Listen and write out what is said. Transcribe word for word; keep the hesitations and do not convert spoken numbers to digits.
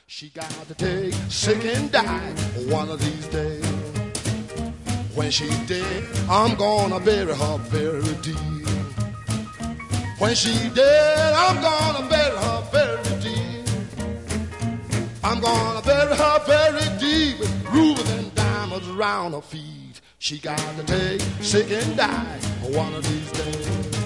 She got to take sick and die one of these days. When she's dead, I'm gonna bury her very deep. When she's dead, I'm gonna bury her very deep. I'm gonna bury her very deep with rubies and diamonds around her feet. She got to take sick and die one of these days.